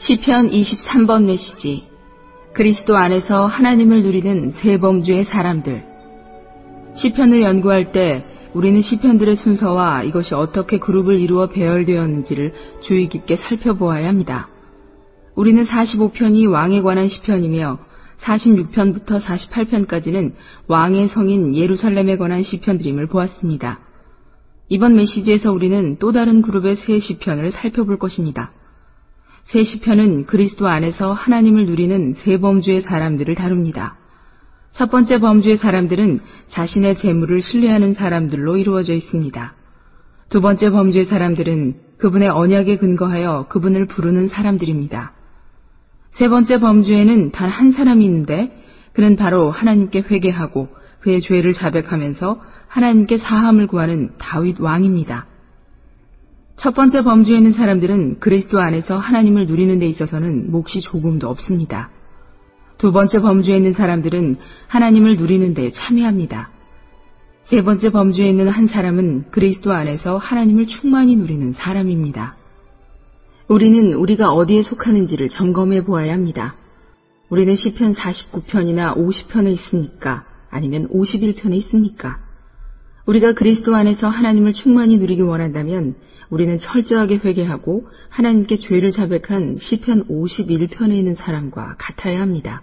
시편 23번 메시지. 그리스도 안에서 하나님을 누리는 새 범주의 사람들. 시편을 연구할 때 우리는 시편들의 순서와 이것이 어떻게 그룹을 이루어 배열되었는지를 주의 깊게 살펴보아야 합니다. 우리는 45편이 왕에 관한 시편이며 46편부터 48편까지는 왕의 성인 예루살렘에 관한 시편들임을 보았습니다. 이번 메시지에서 우리는 또 다른 그룹의 새 시편을 살펴볼 것입니다. 새 시편은 그리스도 안에서 하나님을 누리는 새 범주의 사람들을 다룹니다. 첫 번째 범주의 사람들은 자신의 재물을 신뢰하는 사람들로 이루어져 있습니다. 두 번째 범주의 사람들은 그분의 언약에 근거하여 그분을 부르는 사람들입니다. 세 번째 범주에는 단 한 사람이 있는데 그는 바로 하나님께 회개하고 그의 죄를 자백하면서 하나님께 사함을 구하는 다윗 왕입니다. 첫 번째 범주에 있는 사람들은 그리스도 안에서 하나님을 누리는 데 있어서는 몫이 조금도 없습니다. 두 번째 범주에 있는 사람들은 하나님을 누리는 데 참여합니다. 세 번째 범주에 있는 한 사람은 그리스도 안에서 하나님을 충만히 누리는 사람입니다. 우리는 우리가 어디에 속하는지를 점검해 보아야 합니다. 우리는 시편 49편이나 50편에 있습니까? 아니면 51편에 있습니까? 우리가 그리스도 안에서 하나님을 충만히 누리기 원한다면 우리는 철저하게 회개하고 하나님께 죄를 자백한 시편 51편에 있는 사람과 같아야 합니다.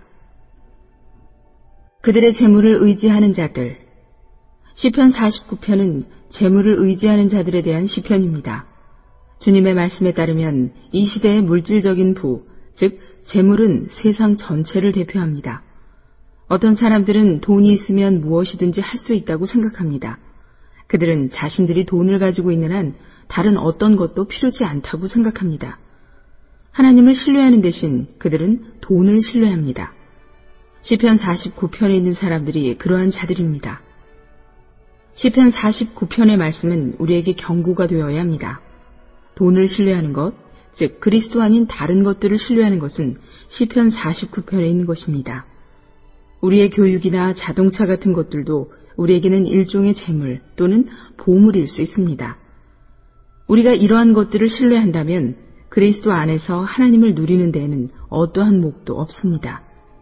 그들의 재물을 의지하는 자들. 시편 49편은 재물을 의지하는 자들에 대한 시편입니다. 주님의 말씀에 따르면 이 시대의 물질적인 부, 즉 재물은 세상 전체를 대표합니다. 어떤 사람들은 돈이 있으면 무엇이든지 할 수 있다고 생각합니다. 그들은 자신들이 돈을 가지고 있는 한 다른 어떤 것도 필요치 않다고 생각합니다. 하나님을 신뢰하는 대신 그들은 돈을 신뢰합니다. 시편 49편에 있는 사람들이 그러한 자들입니다. 시편 49편의 말씀은 우리에게 경고가 되어야 합니다. 돈을 신뢰하는 것, 즉 그리스도 아닌 다른 것들을 신뢰하는 것은 시편 49편에 있는 것입니다. 우리의 교육이나 자동차 같은 것들도 우리에게는 일종의 재물 또는 보물일 수 있습니다. 우리가 이러한 것들을 신뢰한다면 그리스도 안에서 하나님을 누리는 데에는 어떠한 몫도 없습니다.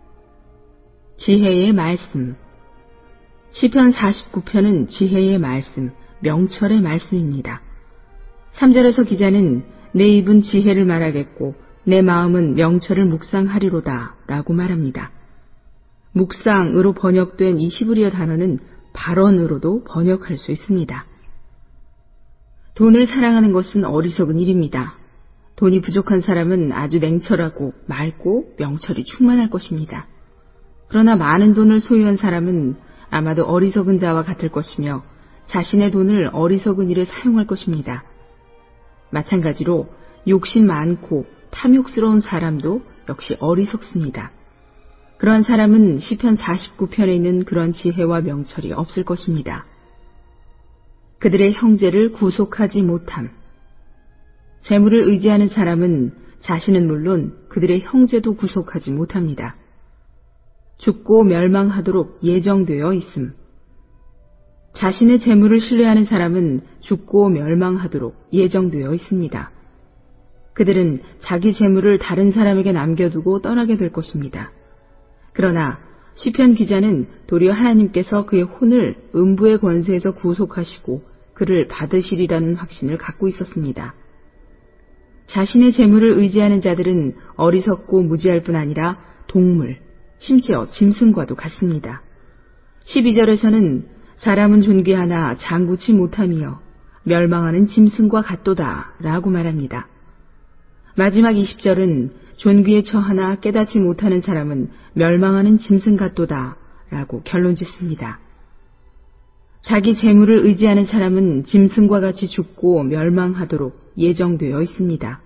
지혜의 말씀. 시편 49편은 지혜의 말씀, 명철의 말씀입니다. 3절에서 기자는 내 입은 지혜를 말하겠고 내 마음은 명철을 묵상하리로다 라고 말합니다. 묵상으로 번역된 이 히브리어 단어는 발언으로도 번역할 수 있습니다. 돈을 사랑하는 것은 어리석은 일입니다. 돈이 부족한 사람은 아주 냉철하고 맑고 명철이 충만할 것입니다. 그러나 많은 돈을 소유한 사람은 아마도 어리석은 자와 같을 것이며 자신의 돈을 어리석은 일에 사용할 것입니다. 마찬가지로 욕심 많고 탐욕스러운 사람도 역시 어리석습니다. 그러한 사람은 시편 49편에 있는 그런 지혜와 명철이 없을 것입니다. 그들의 형제를 구속하지 못함. 재물을 의지하는 사람은 자신은 물론 그들의 형제도 구속하지 못합니다. 죽고 멸망하도록 예정되어 있음. 자신의 재물을 신뢰하는 사람은 죽고 멸망하도록 예정되어 있습니다. 그들은 자기 재물을 다른 사람에게 남겨두고 떠나게 될 것입니다. 그러나 시편 기자는 도리어 하나님께서 그의 혼을 음부의 권세에서 구속하시고 그를 받으시리라는 확신을 갖고 있었습니다. 자신의 재물을 의지하는 자들은 어리석고 무지할 뿐 아니라 동물, 심지어 짐승과도 같습니다. 12절에서는 사람은 존귀하나 장구치 못하며 멸망하는 짐승과 같도다 라고 말합니다. 마지막 20절은 존귀에 처하나 깨닫지 못하는 사람은 멸망하는 짐승 같도다 라고 결론 짓습니다. 자기 재물을 의지하는 사람은 짐승과 같이 죽고 멸망하도록 예정되어 있습니다.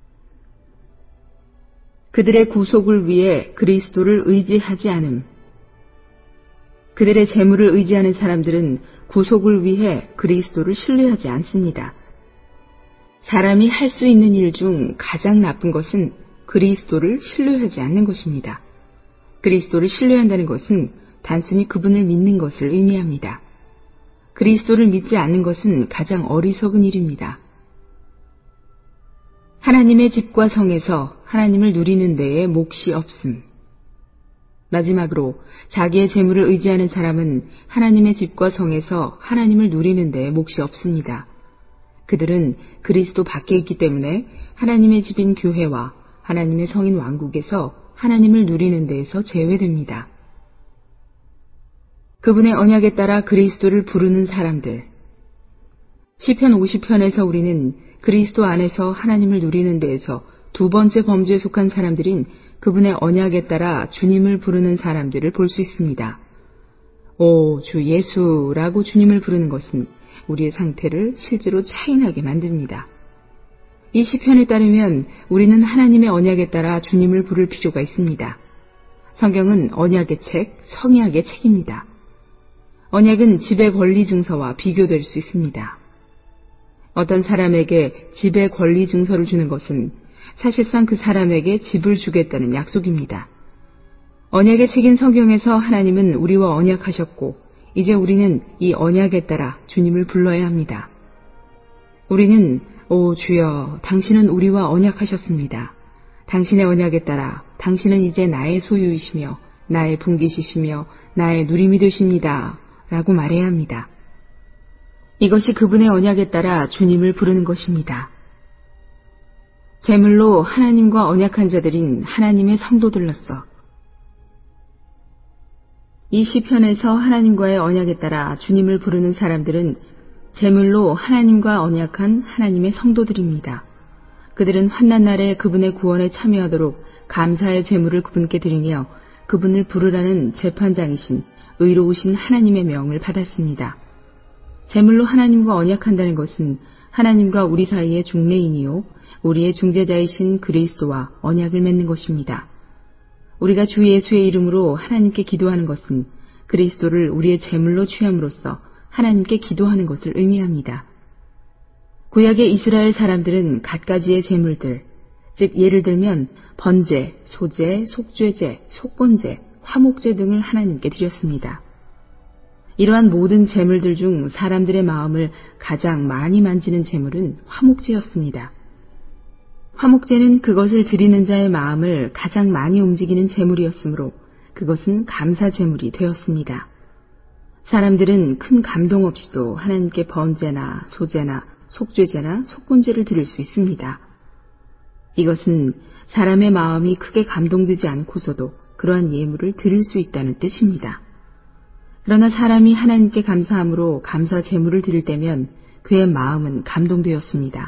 그들의 구속을 위해 그리스도를 의지하지 않음. 그들의 재물을 의지하는 사람들은 구속을 위해 그리스도를 신뢰하지 않습니다. 사람이 할 수 있는 일 중 가장 나쁜 것은 그리스도를 신뢰하지 않는 것입니다. 그리스도를 신뢰한다는 것은 단순히 그분을 믿는 것을 의미합니다. 그리스도를 믿지 않는 것은 가장 어리석은 일입니다. 하나님의 집과 성에서 하나님을 누리는 데에 몫이 없음. 마지막으로 자기의 재물을 의지하는 사람은 하나님의 집과 성에서 하나님을 누리는 데에 몫이 없습니다. 그들은 그리스도 밖에 있기 때문에 하나님의 집인 교회와 하나님의 성인 왕국에서 하나님을 누리는 데에서 제외됩니다. 그분의 언약에 따라 그리스도를 부르는 사람들. 시편 50편에서 우리는 그리스도 안에서 하나님을 누리는 데에서 두 번째 범주에 속한 사람들인 그분의 언약에 따라 주님을 부르는 사람들을 볼 수 있습니다. 오, 주 예수라고 주님을 부르는 것은 우리의 상태를 실제로 차인하게 만듭니다. 이 시편에 따르면 우리는 하나님의 언약에 따라 주님을 부를 필요가 있습니다. 성경은 언약의 책, 성약의 책입니다. 언약은 지배 권리 증서와 비교될 수 있습니다. 어떤 사람에게 지배 권리 증서를 주는 것은 사실상 그 사람에게 집을 주겠다는 약속입니다. 언약의 책인 성경에서 하나님은 우리와 언약하셨고 이제 우리는 이 언약에 따라 주님을 불러야 합니다. 우리는 오 주여 당신은 우리와 언약하셨습니다. 당신의 언약에 따라 당신은 이제 나의 소유이시며 나의 분깃이시며 나의 누림이 되십니다. 라고 말해야 합니다. 이것이 그분의 언약에 따라 주님을 부르는 것입니다. 제물로 하나님과 언약한 자들인 하나님의 성도들로서 이 시편에서 하나님과의 언약에 따라 주님을 부르는 사람들은 제물로 하나님과 언약한 하나님의 성도들입니다. 그들은 환난날에 그분의 구원에 참여하도록 감사의 제물을 그분께 드리며 그분을 부르라는 재판장이신 의로우신 하나님의 명을 받았습니다. 제물로 하나님과 언약한다는 것은 하나님과 우리 사이의 중매인이요 우리의 중재자이신 그리스도와 언약을 맺는 것입니다. 우리가 주 예수의 이름으로 하나님께 기도하는 것은 그리스도를 우리의 제물로 취함으로써 하나님께 기도하는 것을 의미합니다. 구약의 이스라엘 사람들은 갖가지의 제물들, 즉 예를 들면 번제, 소제, 속죄제, 속건제, 화목제 등을 하나님께 드렸습니다. 이러한 모든 제물들 중 사람들의 마음을 가장 많이 만지는 제물은 화목제였습니다. 화목제는 그것을 드리는 자의 마음을 가장 많이 움직이는 제물이었으므로 그것은 감사 제물이 되었습니다. 사람들은 큰 감동 없이도 하나님께 번제나 소제나 속죄제나 속건제를 드릴 수 있습니다. 이것은 사람의 마음이 크게 감동되지 않고서도 그러한 예물을 드릴 수 있다는 뜻입니다. 그러나 사람이 하나님께 감사함으로 감사 제물을 드릴 때면 그의 마음은 감동되었습니다.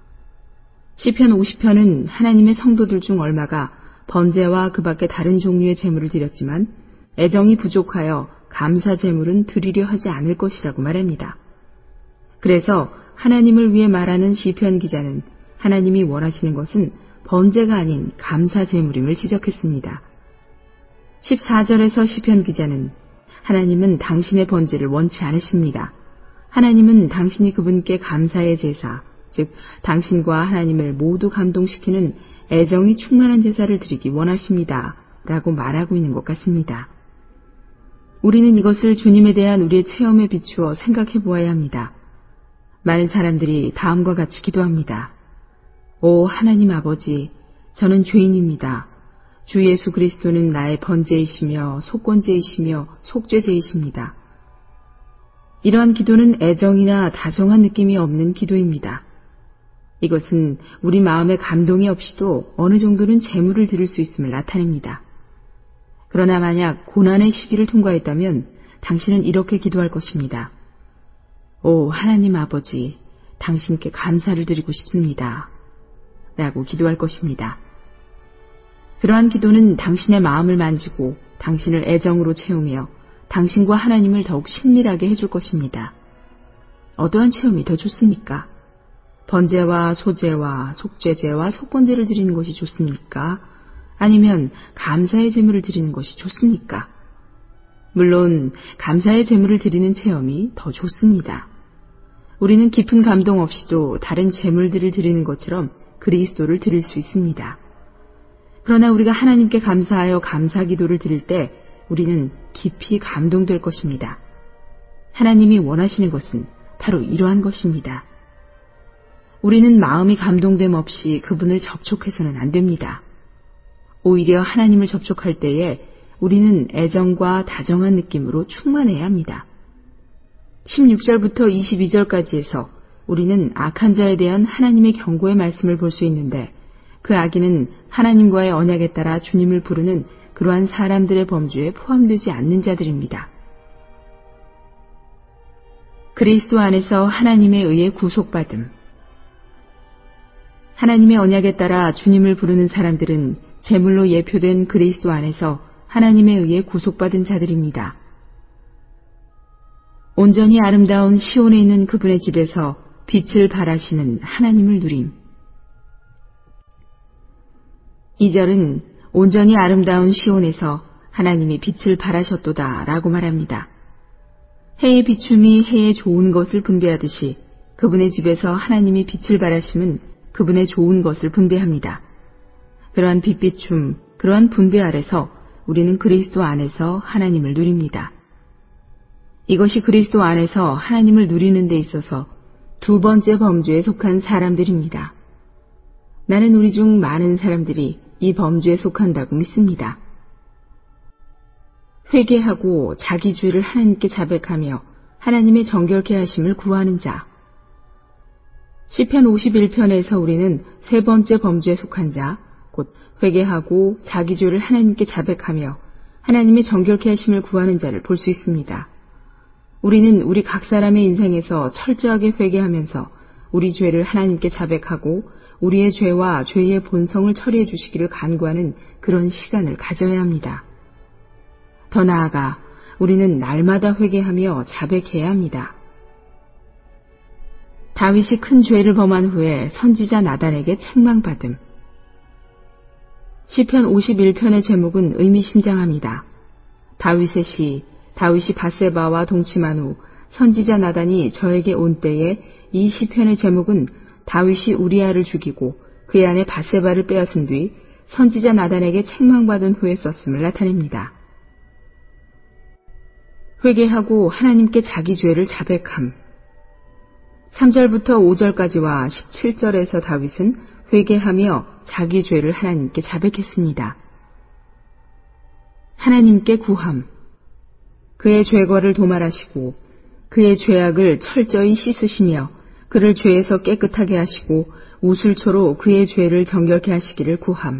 시편 50편은 하나님의 성도들 중 얼마가 번제와 그 밖에 다른 종류의 제물을 드렸지만 애정이 부족하여 감사 제물은 드리려 하지 않을 것이라고 말합니다. 그래서 하나님을 위해 말하는 시편 기자는 하나님이 원하시는 것은 번제가 아닌 감사 제물임을 지적했습니다. 14절에서 시편 기자는 하나님은 당신의 번제를 원치 않으십니다. 하나님은 당신이 그분께 감사의 제사, 즉 당신과 하나님을 모두 감동시키는 애정이 충만한 제사를 드리기 원하십니다. 라고 말하고 있는 것 같습니다. 우리는 이것을 주님에 대한 우리의 체험에 비추어 생각해 보아야 합니다. 많은 사람들이 다음과 같이 기도합니다. 오 하나님 아버지, 저는 죄인입니다. 주 예수 그리스도는 나의 번제이시며 속건제이시며 속죄제이십니다. 이러한 기도는 애정이나 다정한 느낌이 없는 기도입니다. 이것은 우리 마음에 감동이 없이도 어느 정도는 제물을 드릴 수 있음을 나타냅니다. 그러나 만약 고난의 시기를 통과했다면 당신은 이렇게 기도할 것입니다. 오 하나님 아버지, 당신께 감사를 드리고 싶습니다. 라고 기도할 것입니다. 그러한 기도는 당신의 마음을 만지고 당신을 애정으로 채우며 당신과 하나님을 더욱 친밀하게 해줄 것입니다. 어떠한 체험이 더 좋습니까? 번제와 소제와 속죄제와 속건제를 드리는 것이 좋습니까? 아니면 감사의 제물을 드리는 것이 좋습니까? 물론 감사의 제물을 드리는 체험이 더 좋습니다. 우리는 깊은 감동 없이도 다른 제물들을 드리는 것처럼 그리스도를 드릴 수 있습니다. 그러나 우리가 하나님께 감사하여 감사 기도를 드릴 때 우리는 깊이 감동될 것입니다. 하나님이 원하시는 것은 바로 이러한 것입니다. 우리는 마음이 감동됨 없이 그분을 접촉해서는 안 됩니다. 오히려 하나님을 접촉할 때에 우리는 애정과 다정한 느낌으로 충만해야 합니다. 16절부터 22절까지에서 우리는 악한 자에 대한 하나님의 경고의 말씀을 볼 수 있는데 그 악인은 하나님과의 언약에 따라 주님을 부르는 그러한 사람들의 범주에 포함되지 않는 자들입니다. 그리스도 안에서 하나님에 의해 구속받음. 하나님의 언약에 따라 주님을 부르는 사람들은 제물로 예표된 그리스도 안에서 하나님에 의해 구속받은 자들입니다. 온전히 아름다운 시온에 있는 그분의 집에서 빛을 발하시는 하나님을 누림. 2절은 온전히 아름다운 시온에서 하나님이 빛을 발하셨도다 라고 말합니다. 해의 비춤이 해의 좋은 것을 분배하듯이 그분의 집에서 하나님이 빛을 발하심은 그분의 좋은 것을 분배합니다. 그러한 빛비춤, 그러한 분배 아래서 우리는 그리스도 안에서 하나님을 누립니다. 이것이 그리스도 안에서 하나님을 누리는 데 있어서 두 번째 범주에 속한 사람들입니다. 나는 우리 중 많은 사람들이 이 범주에 속한다고 믿습니다. 회개하고 자기 죄를 하나님께 자백하며 하나님의 정결케 하심을 구하는 자. 시편 51편에서 우리는 세 번째 범주에 속한 자, 곧 회개하고 자기 죄를 하나님께 자백하며 하나님의 정결케 하심을 구하는 자를 볼 수 있습니다. 우리는 우리 각 사람의 인생에서 철저하게 회개하면서 우리 죄를 하나님께 자백하고 우리의 죄와 죄의 본성을 처리해 주시기를 간구하는 그런 시간을 가져야 합니다. 더 나아가 우리는 날마다 회개하며 자백해야 합니다. 다윗이 큰 죄를 범한 후에 선지자 나단에게 책망받음. 시편 51편의 제목은 의미심장합니다. 다윗의 시, 다윗이 밧세바와 동침한 후 선지자 나단이 저에게 온 때에 이 시편의 제목은 다윗이 우리아를 죽이고 그의 아내 밧세바를 빼앗은 뒤 선지자 나단에게 책망받은 후에 썼음을 나타냅니다. 회개하고 하나님께 자기 죄를 자백함. 3절부터 5절까지와 17절에서 다윗은 회개하며 자기 죄를 하나님께 자백했습니다. 하나님께 구함. 그의 죄거를 도말하시고 그의 죄악을 철저히 씻으시며 그를 죄에서 깨끗하게 하시고 우슬초로 그의 죄를 정결케 하시기를 구함.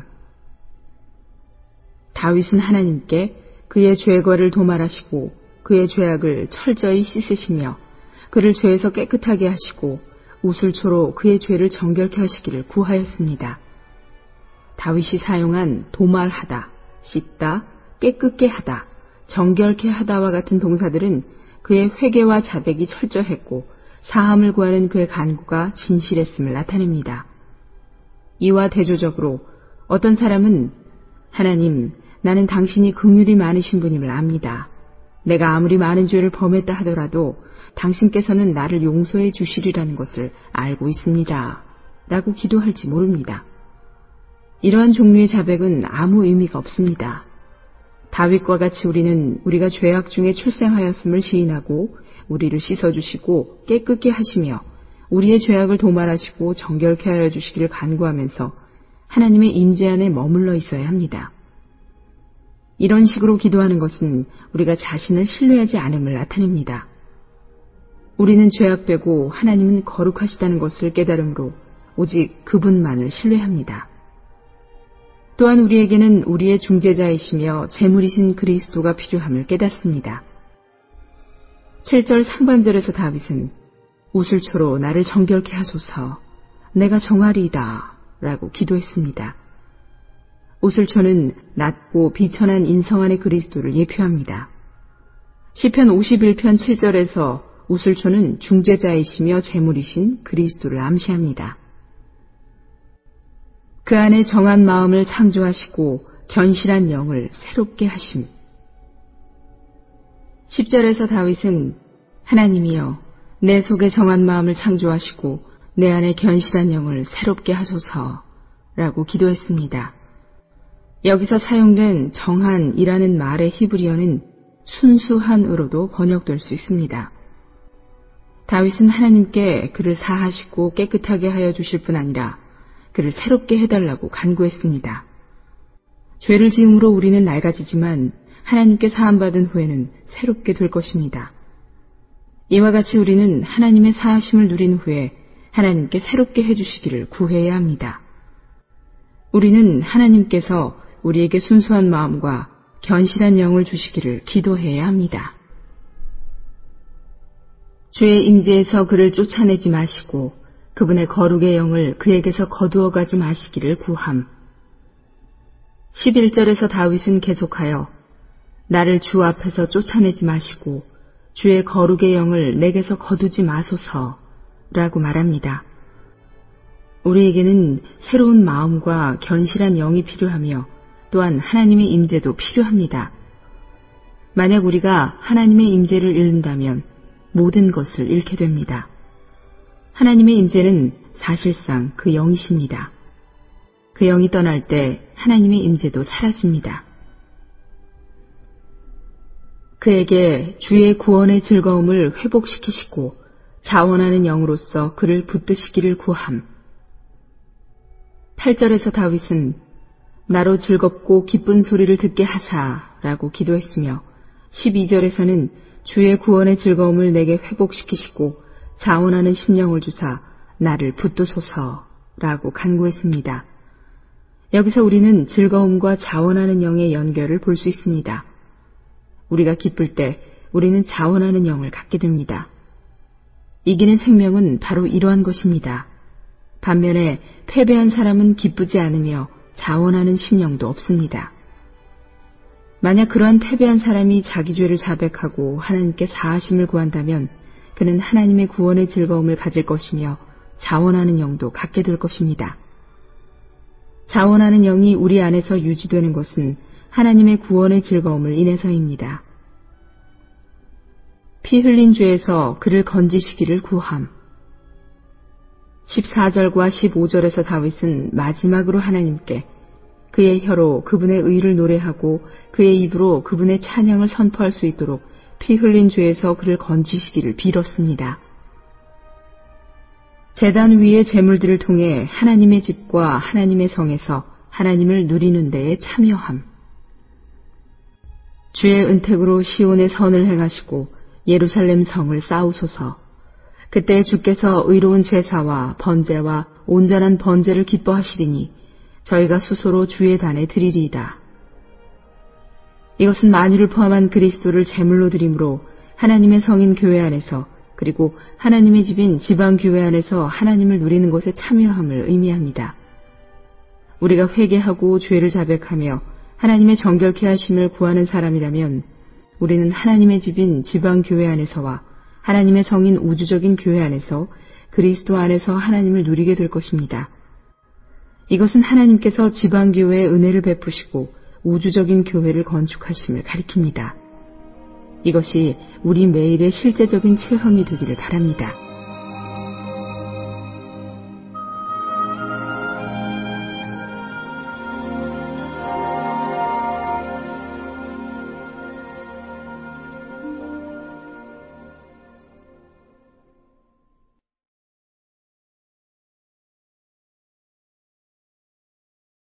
다윗은 하나님께 그의 죄거를 도말하시고 그의 죄악을 철저히 씻으시며 그를 죄에서 깨끗하게 하시고 우슬초로 그의 죄를 정결케 하시기를 구하였습니다. 다윗이 사용한 도말하다, 씻다, 깨끗게 하다, 정결케 하다와 같은 동사들은 그의 회개와 자백이 철저했고 사함을 구하는 그의 간구가 진실했음을 나타냅니다. 이와 대조적으로 어떤 사람은 하나님, 나는 당신이 긍휼이 많으신 분임을 압니다. 내가 아무리 많은 죄를 범했다 하더라도 당신께서는 나를 용서해 주시리라는 것을 알고 있습니다. 라고 기도할지 모릅니다. 이러한 종류의 자백은 아무 의미가 없습니다. 다윗과 같이 우리는 우리가 죄악 중에 출생하였음을 시인하고 우리를 씻어주시고 깨끗게 하시며 우리의 죄악을 도말하시고 정결케 하여 주시기를 간구하면서 하나님의 임재 안에 머물러 있어야 합니다. 이런 식으로 기도하는 것은 우리가 자신을 신뢰하지 않음을 나타냅니다. 우리는 죄악되고 하나님은 거룩하시다는 것을 깨달음으로 오직 그분만을 신뢰합니다. 또한 우리에게는 우리의 중재자이시며 제물이신 그리스도가 필요함을 깨닫습니다. 7절 상반절에서 다윗은 우슬초로 나를 정결케 하소서 내가 정하리이다 라고 기도했습니다. 우슬초는 낮고 비천한 인성 안의 그리스도를 예표합니다. 시편 51편 7절에서 우슬초는 중재자이시며 제물이신 그리스도를 암시합니다. 그 안에 정한 마음을 창조하시고 견실한 영을 새롭게 하심. 10절에서 다윗은 하나님이여 내 속에 정한 마음을 창조하시고 내 안에 견실한 영을 새롭게 하소서 라고 기도했습니다. 여기서 사용된 정한이라는 말의 히브리어는 순수한으로도 번역될 수 있습니다. 다윗은 하나님께 그를 사하시고 깨끗하게 하여 주실 뿐 아니라 그를 새롭게 해달라고 간구했습니다. 죄를 지음으로 우리는 낡아지지만 하나님께 사함받은 후에는 새롭게 될 것입니다. 이와 같이 우리는 하나님의 사하심을 누린 후에 하나님께 새롭게 해주시기를 구해야 합니다. 우리는 하나님께서 우리에게 순수한 마음과 견실한 영을 주시기를 기도해야 합니다. 주의 임재에서 그를 쫓아내지 마시고 그분의 거룩의 영을 그에게서 거두어 가지 마시기를 구함. 11절에서 다윗은 계속하여 나를 주 앞에서 쫓아내지 마시고 주의 거룩의 영을 내게서 거두지 마소서 라고 말합니다. 우리에게는 새로운 마음과 견실한 영이 필요하며 또한 하나님의 임재도 필요합니다. 만약 우리가 하나님의 임재를 잃는다면 모든 것을 잃게 됩니다. 하나님의 임재는 사실상 그 영이십니다. 그 영이 떠날 때 하나님의 임재도 사라집니다. 그에게 주의 구원의 즐거움을 회복시키시고 자원하는 영으로서 그를 붙드시기를 구함. 8절에서 다윗은 나로 즐겁고 기쁜 소리를 듣게 하사라고 기도했으며 12절에서는 주의 구원의 즐거움을 내게 회복시키시고 자원하는 심령을 주사 나를 붙드소서라고 간구했습니다. 여기서 우리는 즐거움과 자원하는 영의 연결을 볼 수 있습니다. 우리가 기쁠 때 우리는 자원하는 영을 갖게 됩니다. 이기는 생명은 바로 이러한 것입니다. 반면에 패배한 사람은 기쁘지 않으며 자원하는 심령도 없습니다. 만약 그러한 패배한 사람이 자기 죄를 자백하고 하나님께 사하심을 구한다면 그는 하나님의 구원의 즐거움을 가질 것이며 자원하는 영도 갖게 될 것입니다. 자원하는 영이 우리 안에서 유지되는 것은 하나님의 구원의 즐거움을 인해서입니다. 피 흘린 죄에서 그를 건지시기를 구함. 14절과 15절에서 다윗은 마지막으로 하나님께 그의 혀로 그분의 의를 노래하고 그의 입으로 그분의 찬양을 선포할 수 있도록 피 흘린 죄에서 그를 건지시기를 빌었습니다. 제단 위의 제물들을 통해 하나님의 집과 하나님의 성에서 하나님을 누리는 데에 참여함. 주의 은택으로 시온의 선을 행하시고 예루살렘 성을 쌓으소서. 그때 주께서 의로운 제사와 번제와 온전한 번제를 기뻐하시리니 저희가 수소로 주의 단에 드리리이다. 이것은 만유를 포함한 그리스도를 제물로 드림으로 하나님의 성인 교회 안에서 그리고 하나님의 집인 지방 교회 안에서 하나님을 누리는 것에 참여함을 의미합니다. 우리가 회개하고 죄를 자백하며 하나님의 정결케 하심을 구하는 사람이라면 우리는 하나님의 집인 지방 교회 안에서와 하나님의 성인 우주적인 교회 안에서 그리스도 안에서 하나님을 누리게 될 것입니다. 이것은 하나님께서 지방 교회에 은혜를 베푸시고 우주적인 교회를 건축하심을 가리킵니다. 이것이 우리 매일의 실제적인 체험이 되기를 바랍니다.